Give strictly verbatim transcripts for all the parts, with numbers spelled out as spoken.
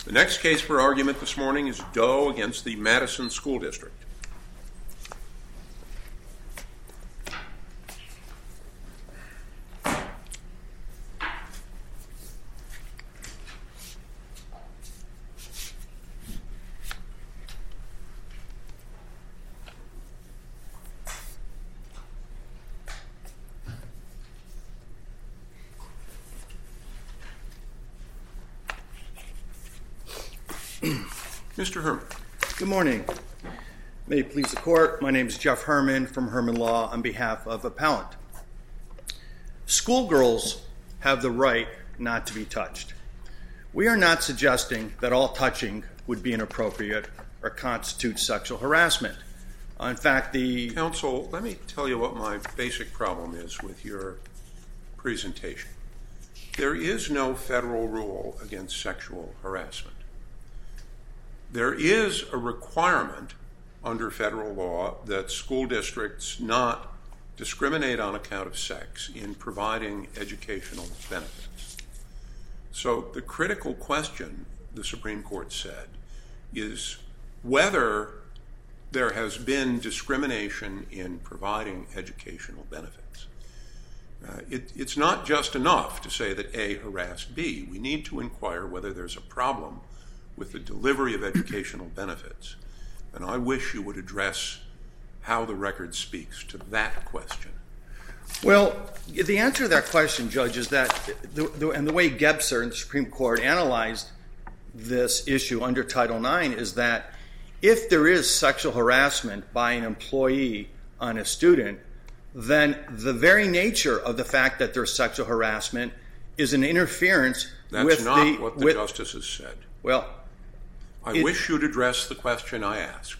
The next case for argument this morning is Doe against the Madison School District. Mister Herman. Good morning. May it please the court, my name is Jeff Herman from Herman Law on behalf of Appellant. Schoolgirls have the right not to be touched. We are not suggesting that all touching would be inappropriate or constitute sexual harassment. In fact, the... Counsel, let me tell you what my basic problem is with your presentation. There is no federal rule against sexual harassment. There is a requirement under federal law that school districts not discriminate on account of sex in providing educational benefits. So the critical question, the Supreme Court said, is whether there has been discrimination in providing educational benefits. Uh, it, it's not just enough to say that A harassed B. We need to inquire whether there's a problem with the delivery of educational benefits. And I wish you would address how the record speaks to that question. Well, the answer to that question, Judge, is that, the, the, and the way Gebser in the Supreme Court analyzed this issue under Title nine is that if there is sexual harassment by an employee on a student, then the very nature of the fact that there's sexual harassment is an interference That's with the... That's not what the with, justices said. Well... I it, wish you'd address the question I asked.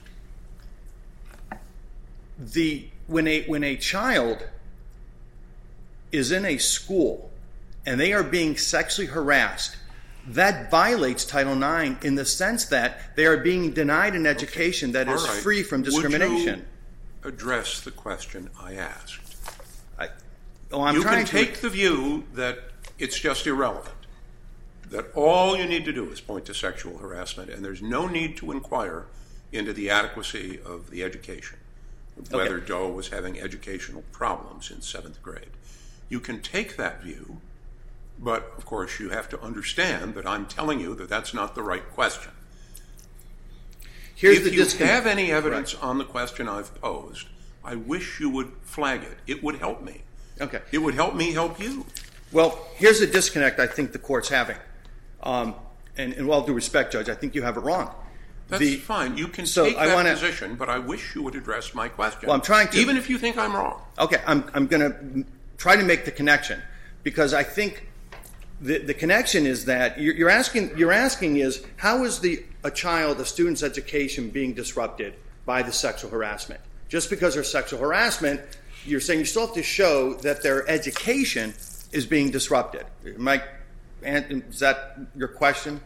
The when a when a child is in a school and they are being sexually harassed, that violates Title nine in the sense that they are being denied an education okay. that is right. free from discrimination. Would you address the question I asked? I, oh, I'm you trying can take to, the view that it's just irrelevant, that all you need to do is point to sexual harassment and there's no need to inquire into the adequacy of the education, whether okay. Doe was having educational problems in seventh grade. You can take that view, but of course you have to understand that I'm telling you that that's not the right question. Here's if the you disconnect. have any evidence right. on the question I've posed, I wish you would flag it. It would help me. Okay. It would help me help you. Well, here's the disconnect I think the court's having. Um, and in all due respect, Judge, I think you have it wrong. That's the, fine. You can so take I that wanna, position, but I wish you would address my question. Well, I'm trying to. Even if you think I'm wrong. Okay, I'm, I'm going to try to make the connection because I think the, the connection is that you're, you're asking. You're asking is how is the a child, a student's education being disrupted by the sexual harassment? Just because there's sexual harassment, you're saying you still have to show that their education is being disrupted. Mike. And is that your question?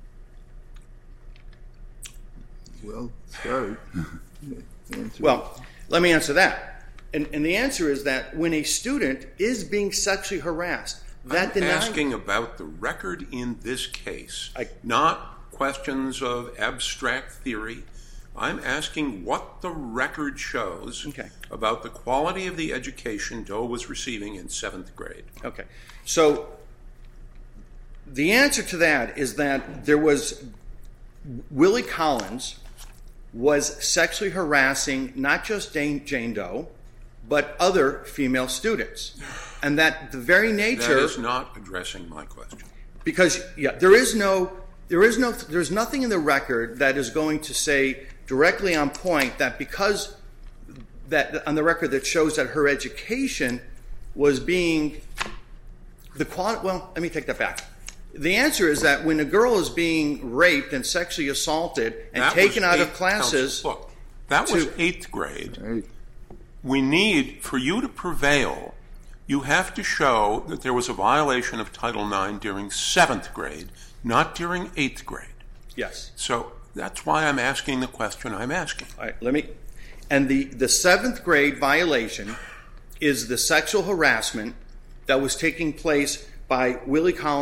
Well, sorry. Well, let me answer that. And, and the answer is that when a student is being sexually harassed, that I'm denies... asking about the record in this case, I, not questions of abstract theory. I'm asking what the record shows okay. about the quality of the education Doe was receiving in seventh grade. Okay. So... the answer to that is that there was Willie Collins was sexually harassing not just Jane, Jane Doe, but other female students. And that the very nature... That is not addressing my question. Because, yeah, there is no, there is no, there's nothing in the record that is going to say directly on point that because, that on the record that shows that her education was being, the quality, well, let me take that back. The answer is that when a girl is being raped and sexually assaulted and that taken out eighth, of classes... Counsel, look, that was to, eighth grade. Right. We need, for you to prevail, you have to show that there was a violation of Title nine during seventh grade, not during eighth grade. Yes. So that's why I'm asking the question I'm asking. All right, let me... And the, the seventh grade violation is the sexual harassment that was taking place by Willie Collins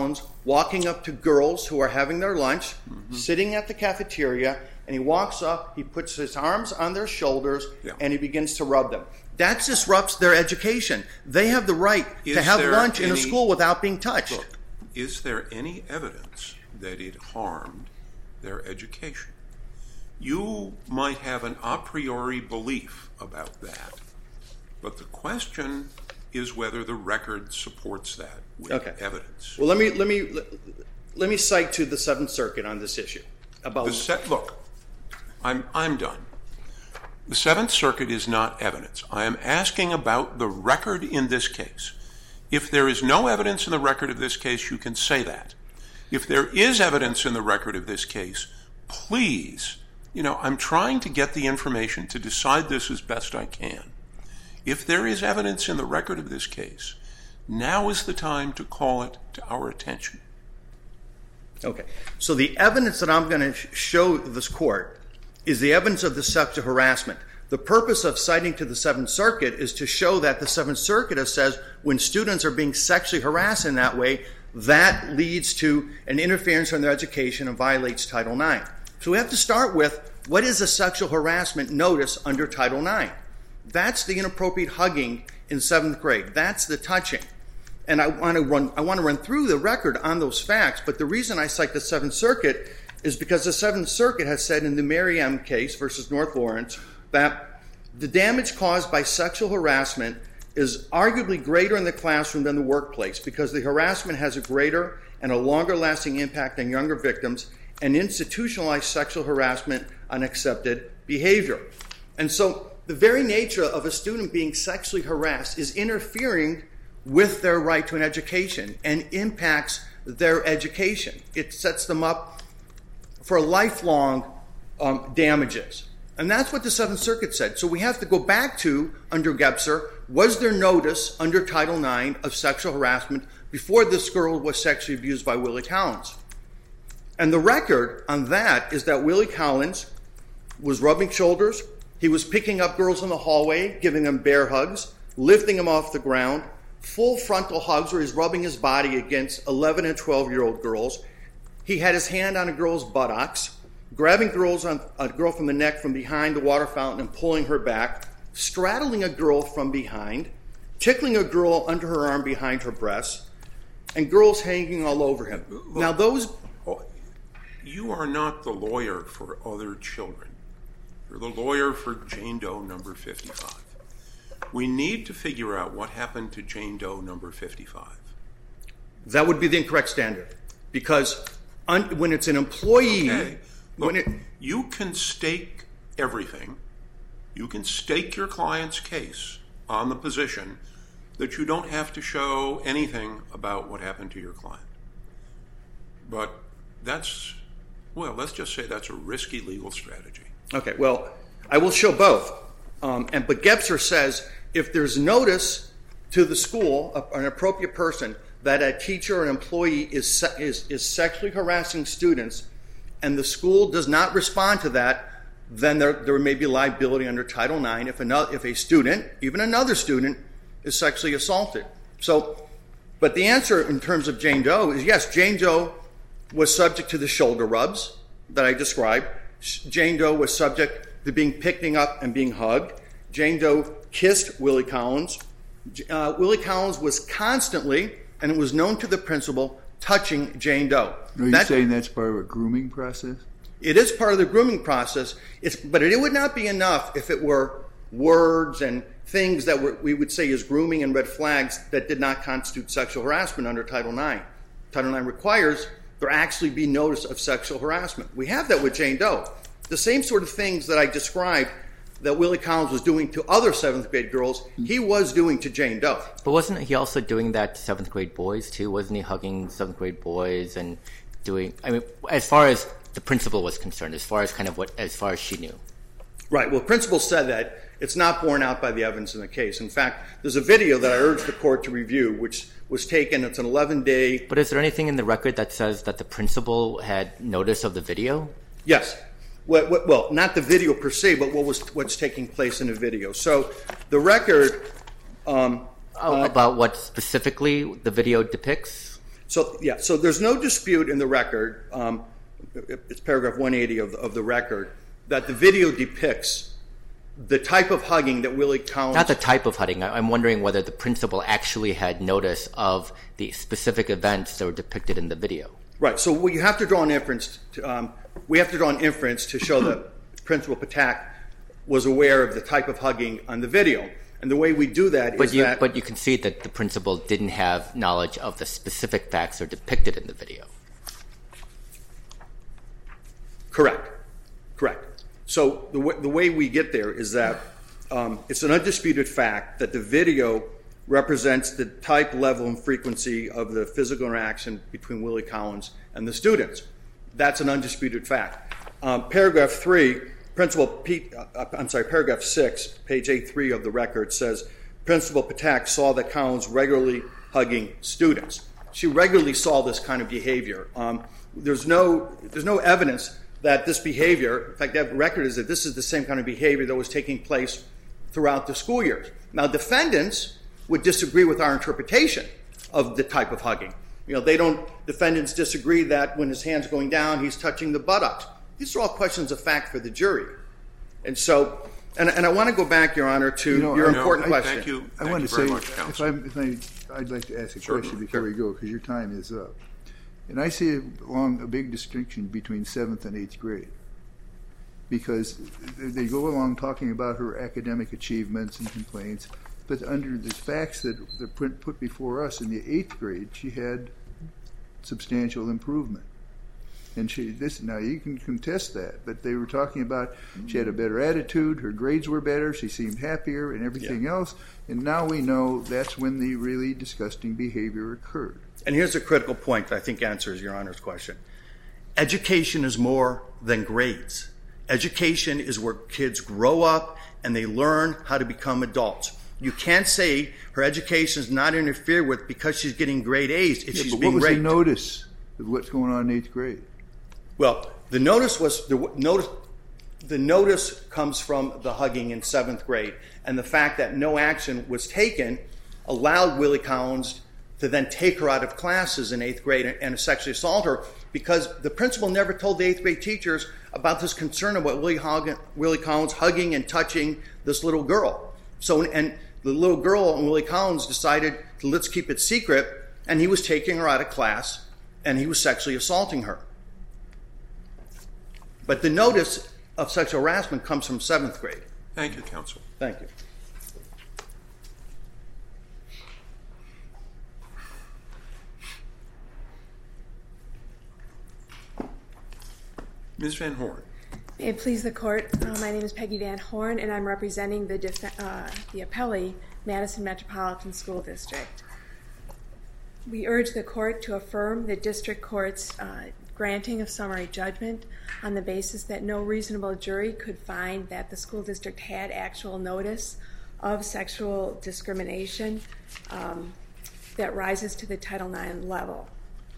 walking up to girls who are having their lunch, mm-hmm. sitting at the cafeteria, and he walks up, he puts his arms on their shoulders, yeah. and he begins to rub them. That disrupts their education. They have the right is to have lunch any, in a school without being touched. Look, is there any evidence that it harmed their education? You might have an a priori belief about that, but the question is whether the record supports that with okay. evidence. Well, let me let me let me cite to the Seventh Circuit on this issue. About the se- look, I'm I'm done. The Seventh Circuit is not evidence. I am asking about the record in this case. If there is no evidence in the record of this case, you can say that. If there is evidence in the record of this case, please, you know, I'm trying to get the information to decide this as best I can. If there is evidence in the record of this case, now is the time to call it to our attention. Okay. So the evidence that I'm going to sh- show this court is the evidence of the sexual harassment. The purpose of citing to the Seventh Circuit is to show that the Seventh Circuit has says when students are being sexually harassed in that way, that leads to an interference in their education and violates Title nine. So we have to start with what is a sexual harassment notice under Title nine? That's the inappropriate hugging in seventh grade. That's the touching. And I want to run I want to run through the record on those facts, but the reason I cite the Seventh Circuit is because the Seventh Circuit has said in the Mary M. case versus North Lawrence that the damage caused by sexual harassment is arguably greater in the classroom than the workplace because the harassment has a greater and a longer-lasting impact on younger victims and institutionalized sexual harassment unaccepted behavior. And so the very nature of a student being sexually harassed is interfering with their right to an education and impacts their education. It sets them up for lifelong um, damages. And that's what the Seventh Circuit said. So we have to go back to, under Gebser, was there notice under Title nine of sexual harassment before this girl was sexually abused by Willie Collins? And the record on that is that Willie Collins was rubbing shoulders, he was picking up girls in the hallway, giving them bear hugs, lifting them off the ground, full frontal hugs where he's rubbing his body against eleven and twelve-year-old girls. He had his hand on a girl's buttocks, grabbing girls on, a girl from the neck from behind the water fountain and pulling her back, straddling a girl from behind, tickling a girl under her arm behind her breast, and girls hanging all over him. Look, now those... You are not the lawyer for other children. You're the lawyer for Jane Doe number fifty-five. We need to figure out what happened to Jane Doe number fifty-five. That would be the incorrect standard. Because un- when it's an employee... Okay. Look, when it, you can stake everything. You can stake your client's case on the position that you don't have to show anything about what happened to your client. But that's, well, let's just say that's a risky legal strategy. Okay, well, I will show both. Um, and but Gebser says if there's notice to the school, an appropriate person, that a teacher or an employee is, is, is sexually harassing students and the school does not respond to that, then there, there may be liability under Title nine if, another, if a student, even another student, is sexually assaulted. So, but the answer in terms of Jane Doe is yes, Jane Doe was subject to the shoulder rubs that I described. Jane Doe was subject to being picked up and being hugged. Jane Doe kissed Willie Collins. Uh, Willie Collins was constantly, and it was known to the principal, touching Jane Doe. Are you that, saying that's part of a grooming process? It is part of the grooming process, it's, but it would not be enough if it were words and things that were, we would say is grooming and red flags that did not constitute sexual harassment under Title nine. Title nine requires there actually be notice of sexual harassment. We have that with Jane Doe. The same sort of things that I described that Willie Collins was doing to other seventh grade girls, he was doing to Jane Doe. But wasn't he also doing that to seventh grade boys too? Wasn't he hugging seventh grade boys and doing, I mean, as far as the principal was concerned, as far as kind of what, as far as she knew? Right. Well, principal said that. It's not borne out by the evidence in the case. In fact, there's a video that I urge the court to review, which was taken. It's an eleven-day... But is there anything in the record that says that the principal had notice of the video? Yes. Well, well, not the video per se, but what was what's taking place in the video. So the record... Um, oh, uh, about what specifically the video depicts? So, yeah, so there's no dispute in the record, um, it's paragraph one eighty of, of the record, that the video depicts the type of hugging that Willie Collins... Not the type of hugging. I'm wondering whether the principal actually had notice of the specific events that were depicted in the video. Right, so we have to draw an inference, to, um, we have to draw an inference to show that Principal Patak was aware of the type of hugging on the video. And the way we do that but is you, that... But you can see that the principal didn't have knowledge of the specific facts that are depicted in the video. Correct. Correct. So the, w- the way we get there is that um, it's an undisputed fact that the video represents the type, level, and frequency of the physical interaction between Willie Collins and the students. That's an undisputed fact. Um, paragraph three, Principal Pete, uh, I'm sorry, paragraph six, page A three of the record says, Principal Patak saw that Collins regularly hugging students. She regularly saw this kind of behavior. Um, there's no there's no evidence that this behavior, in fact, the record is that this is the same kind of behavior that was taking place throughout the school years. Now, defendants would disagree with our interpretation of the type of hugging. You know, they don't, defendants disagree that when his hand's going down, he's touching the buttocks. These are all questions of fact for the jury. And so, and, and I want to go back, Your Honor, to You know, your I- important I- question. Thank you. I Thank want you to very say, much, if, counsel. I, if I, I'd like to ask a Certainly. question before we go, because your time is up. And I see along a big distinction between seventh and eighth grade, because they go along talking about her academic achievements and complaints, but under the facts that the print put before us in the eighth grade, she had substantial improvement. And she, this now you can contest that, but they were talking about she had a better attitude, her grades were better, she seemed happier, and everything Yeah. else. And now we know that's when the really disgusting behavior occurred. And here's a critical point that I think answers Your Honor's question. Education is more than grades. Education is where kids grow up and they learn how to become adults. You can't say her education is not interfered with because she's getting grade A's if Yeah, she's but being what was raped. the notice of what's going on in eighth grade? Well, the notice was the notice. The notice comes from the hugging in seventh grade, and the fact that no action was taken allowed Willie Collins to then take her out of classes in eighth grade and, and sexually assault her, because the principal never told the eighth grade teachers about this concern about Willie, Hog- Willie Collins hugging and touching this little girl. So, and the little girl and Willie Collins decided to let's keep it secret, and he was taking her out of class, and he was sexually assaulting her. But the notice of sexual harassment comes from seventh grade. Thank you, counsel. Thank you. Miz Van Horn. May it please the court, uh, my name is Peggy Van Horn, and I'm representing the, def- uh, the appellee, Madison Metropolitan School District. We urge the court to affirm the district court's uh, granting of summary judgment on the basis that no reasonable jury could find that the school district had actual notice of sexual discrimination um, that rises to the Title nine level.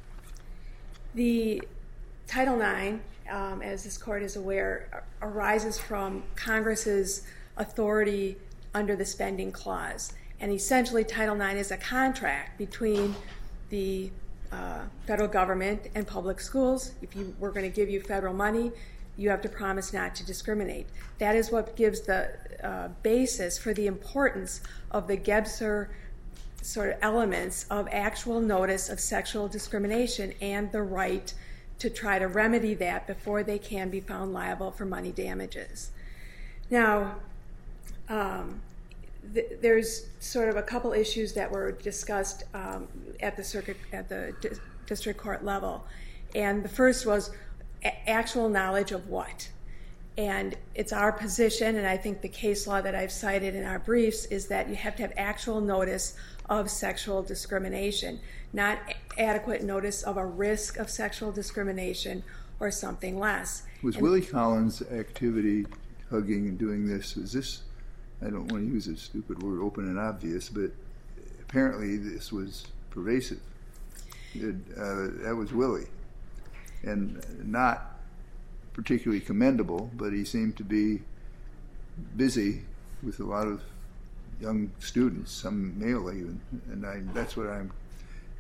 The Title nine, um, as this court is aware, arises from Congress's authority under the spending clause. And essentially, Title nine is a contract between the uh, federal government and public schools. If you were going to give you federal money, you have to promise not to discriminate. That is what gives the uh, basis for the importance of the Gebser sort of elements of actual notice of sexual discrimination and the right to try to remedy that before they can be found liable for money damages. Now, um, th- there's sort of a couple issues that were discussed um, at the circuit, at the di- district court level, and the first was a- actual knowledge of what. And it's our position, and I think the case law that I've cited in our briefs is that you have to have actual notice of sexual discrimination, not a- adequate notice of a risk of sexual discrimination or something less. Was And- Willie Collins' activity, hugging and doing this, is this, I don't want to use a stupid word, open and obvious, but apparently this was pervasive. It, uh, that was Willie. And not particularly commendable, but he seemed to be busy with a lot of young students, some male even, and I, that's what I'm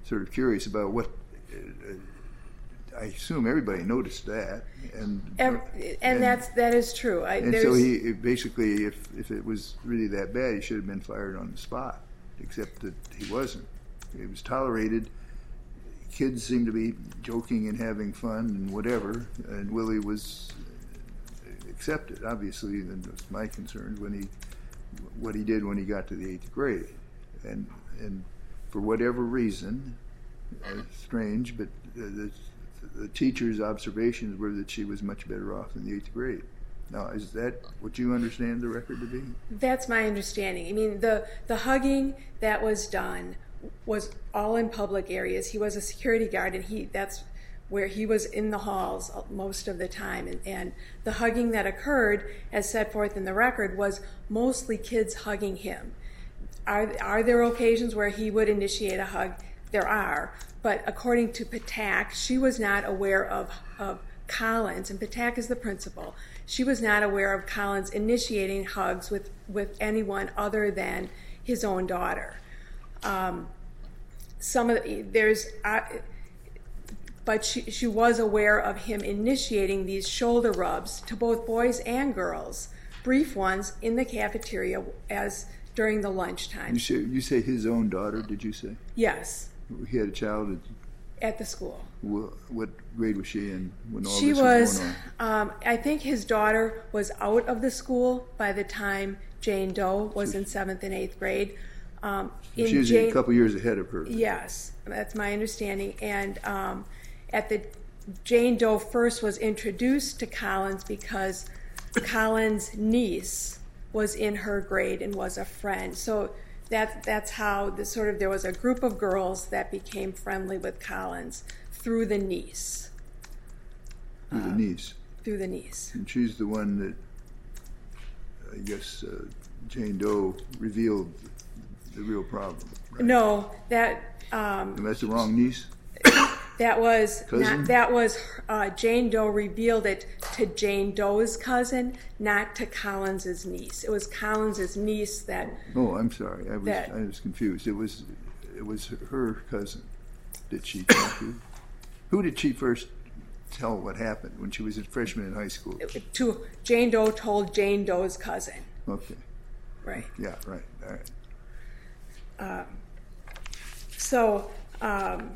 sort of curious about what. Uh, I assume everybody noticed that, and Every, and, and that's that is true. I, and so he basically, if if it was really that bad, he should have been fired on the spot. Except that he wasn't. It was tolerated. Kids seemed to be joking and having fun and whatever, and Willie was accepted. Obviously, and that's my concern when he what he did when he got to the eighth grade, and and for whatever reason, uh, strange, but the, the teacher's observations were that she was much better off in the eighth grade. Now, is that what you understand the record to be? That's my understanding. I mean, the the hugging that was done was all in public areas. He was a security guard, and he that's where he was in the halls most of the time. And, and the hugging that occurred, as set forth in the record, was mostly kids hugging him. Are, are there occasions where he would initiate a hug? There are. But according to Patak, she was not aware of, of Collins, and Patak is the principal. She was not aware of Collins initiating hugs with, with anyone other than his own daughter. Um, some of the, there's, uh, but she, she was aware of him initiating these shoulder rubs to both boys and girls, brief ones in the cafeteria as during the lunchtime. You say you say his own daughter? Did you say? Yes. He had a child at, at the school. What, what grade was she in when all she this was, was going on? Um, I think his daughter was out of the school by the time Jane Doe was in seventh and eighth grade. Um, in she was Jane, a couple years ahead of her. Yes, that's my understanding. And um, at the Jane Doe first was introduced to Collins because Collins' niece was in her grade and was a friend. So that that's how the sort of there was a group of girls that became friendly with Collins through the niece. Through the uh, niece. Through the niece. And she's the one that I guess uh, Jane Doe revealed the real problem. Right? No, that um, and that's the wrong niece. That was Cousin? not, that was uh, Jane Doe revealed it to Jane Doe's cousin, not to Collins's niece. It was Collins's niece that. Oh, I'm sorry. I was that, I was confused. It was it was her cousin that she talked to. Who did she first tell what happened when she was a freshman in high school? To Jane Doe told Jane Doe's cousin. Okay. Right. Yeah. Right. All right. Um, so. Um,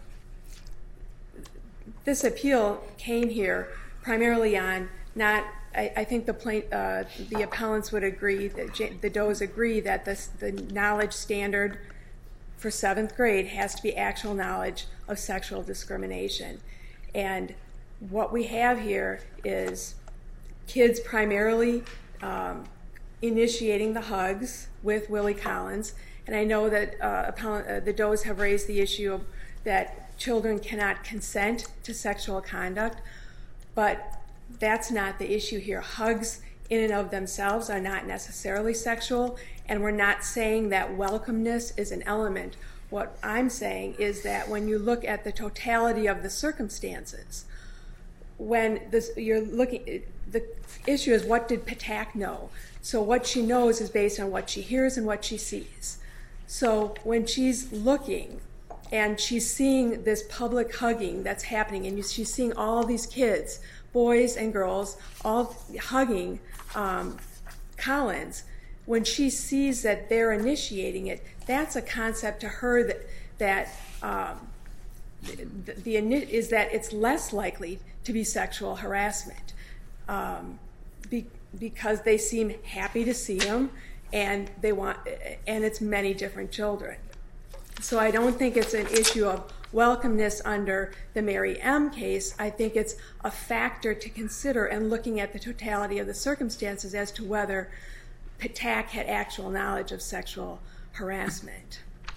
This appeal came here primarily on not. I, I think the plaint, uh, the appellants would agree that J, the Does agree that the, the knowledge standard for seventh grade has to be actual knowledge of sexual discrimination, and what we have here is kids primarily um, initiating the hugs with Willie Collins, and I know that uh, appellant, uh, the Does have raised the issue of that. Children cannot consent to sexual conduct, but that's not the issue here. Hugs in and of themselves are not necessarily sexual, and we're not saying that welcomeness is an element. What I'm saying is that when you look at the totality of the circumstances, when this, you're looking, the issue is what did Patak know? So what she knows is based on what she hears and what she sees. So when she's looking and she's seeing this public hugging that's happening, and she's seeing all these kids, boys and girls, all hugging um, Collins. When she sees that they're initiating it, that's a concept to her that that um, the, the is that it's less likely to be sexual harassment um, be, because they seem happy to see him, and they want, and it's many different children. So I don't think it's an issue of welcomeness under the Mary M. case. I think it's a factor to consider in looking at the totality of the circumstances as to whether Patak had actual knowledge of sexual harassment.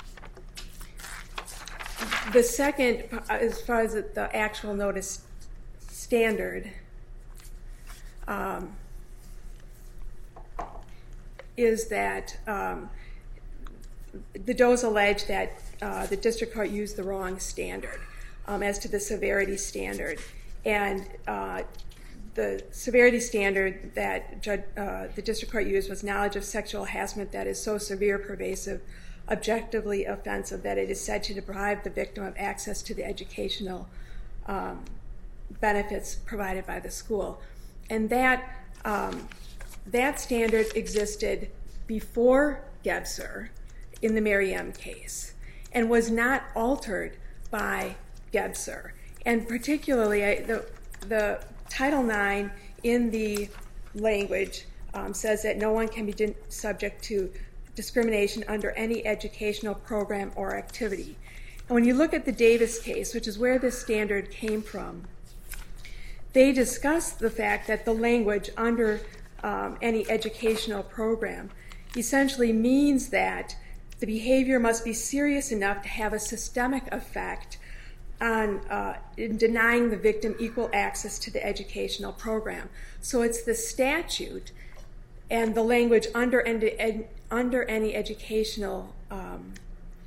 The second, as far as the actual notice standard, um, is that um, the Does allege that uh, the district court used the wrong standard um, as to the severity standard. And uh, the severity standard that judge, uh, the district court used was knowledge of sexual harassment that is so severe, pervasive, objectively offensive that it is said to deprive the victim of access to the educational um, benefits provided by the school. And that, um, that standard existed before Gebser in the Mary M. case and was not altered by Gebser. And particularly, I, the, the Title nine in the language um, says that no one can be di- subject to discrimination under any educational program or activity. And when you look at the Davis case, which is where this standard came from, they discuss the fact that the language under um, any educational program essentially means that the behavior must be serious enough to have a systemic effect on uh, in denying the victim equal access to the educational program. So it's the statute and the language under ed, under any educational um,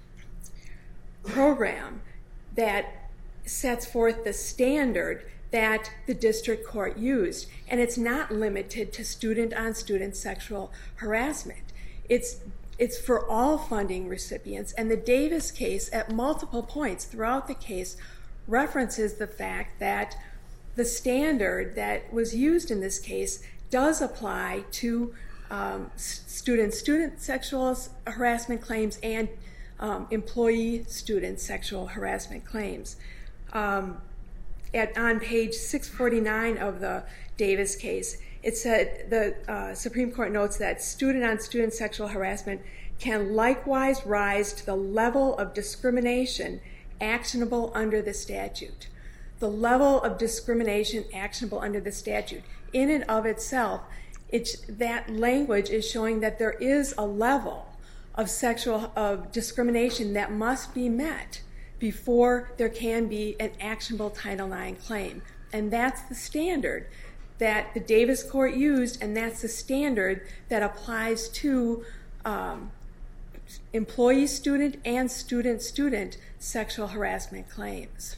program that sets forth the standard that the district court used. And it's not limited to student-on-student sexual harassment. It's It's for all funding recipients, and the Davis case at multiple points throughout the case references the fact that the standard that was used in this case does apply to um, student-student sexual harassment claims and um, employee-student sexual harassment claims. Um, at, on page six forty-nine of the Davis case, it said the uh, Supreme Court notes that student-on-student sexual harassment can likewise rise to the level of discrimination actionable under the statute. The level of discrimination actionable under the statute, in and of itself, it's, that language is showing that there is a level of sexual of discrimination that must be met before there can be an actionable Title nine claim. And that's the standard that the Davis court used, and that's the standard that applies to um, employee-student and student-student sexual harassment claims.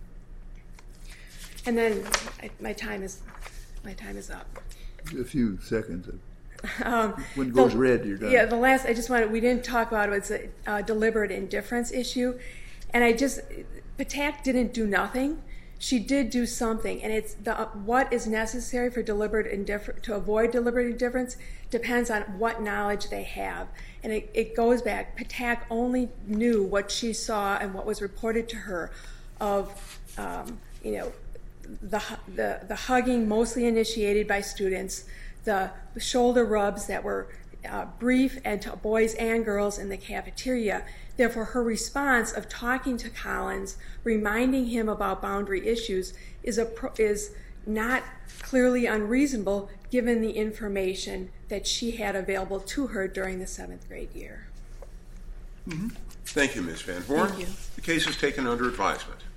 And then I, my time is my time is up. A few seconds. Um, when it goes the, red, you're done. Yeah, the last I just wanted we didn't talk about it was a uh, deliberate indifference issue, and I just Patak didn't do nothing. She did do something, and it's the, uh, what is necessary for deliberate indifference to avoid deliberate indifference depends on what knowledge they have, and it, it goes back. Patak only knew what she saw and what was reported to her of, um, you know, the, the the hugging mostly initiated by students, the shoulder rubs that were uh, brief and to boys and girls in the cafeteria. Therefore, her response of talking to Collins, reminding him about boundary issues, is a is not clearly unreasonable given the information that she had available to her during the seventh grade year. Mm-hmm. Thank you, Miz Van Horn. Thank you. The case is taken under advisement.